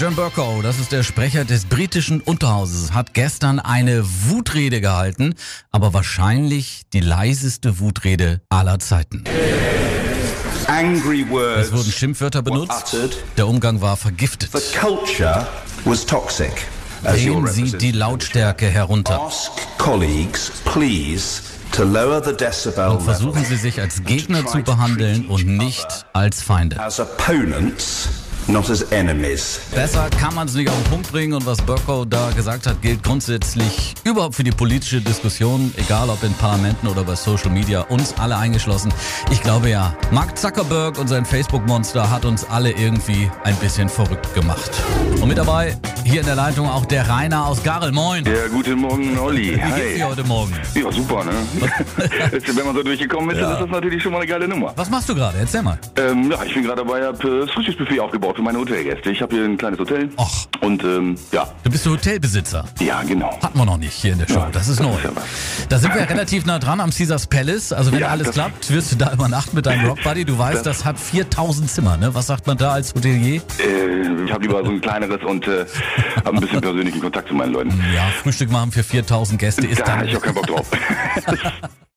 John Bercow, das ist der Sprecher des britischen Unterhauses, hat gestern eine Wutrede gehalten, aber wahrscheinlich die leiseste Wutrede aller Zeiten. Angry words. Es wurden Schimpfwörter benutzt, der Umgang war vergiftet. The culture was toxic. Drehen Sie die Lautstärke herunter. Ask colleagues, please, to lower the decibel Und versuchen Sie sich als Gegner zu behandeln und nicht als Feinde. as opponents, not as enemies. Besser kann man es nicht auf den Punkt bringen und was Bercow da gesagt hat, gilt grundsätzlich überhaupt für die politische Diskussion, egal ob in Parlamenten oder bei Social Media, uns alle eingeschlossen. Ich glaube ja, Mark Zuckerberg und sein Facebook-Monster hat uns alle irgendwie ein bisschen verrückt gemacht. Und mit dabei hier in der Leitung auch der Rainer aus Garel. Moin. Ja, guten Morgen, Olli. Wie geht's Hi. dir heute Morgen? Ja, super, ne? Jetzt, wenn man so durchgekommen ist, dann ist das natürlich schon mal eine geile Nummer. Was machst du gerade? Erzähl mal. Ja, ich bin gerade dabei, habe das Frühstücksbuffet aufgebaut für meine Hotelgäste. Ich habe hier ein kleines Hotel. Och. Und ja. Du bist Hotelbesitzer. Ja, genau. Hatten wir noch nicht hier in der Show. Ja, das ist neu. ja was. Da sind wir relativ nah dran am Caesars Palace. Also wenn Ja, alles das- klappt, wirst du da übernachten mit deinem Rockbuddy. Du weißt, das hat 4000 Zimmer, ne? Was sagt man da als Hotelier? Ich habe lieber so ein kleineres und habe ein bisschen persönlichen Kontakt zu meinen Leuten. Ja, Frühstück machen für 4000 Gäste ist Da dann... habe ich auch keinen Bock drauf.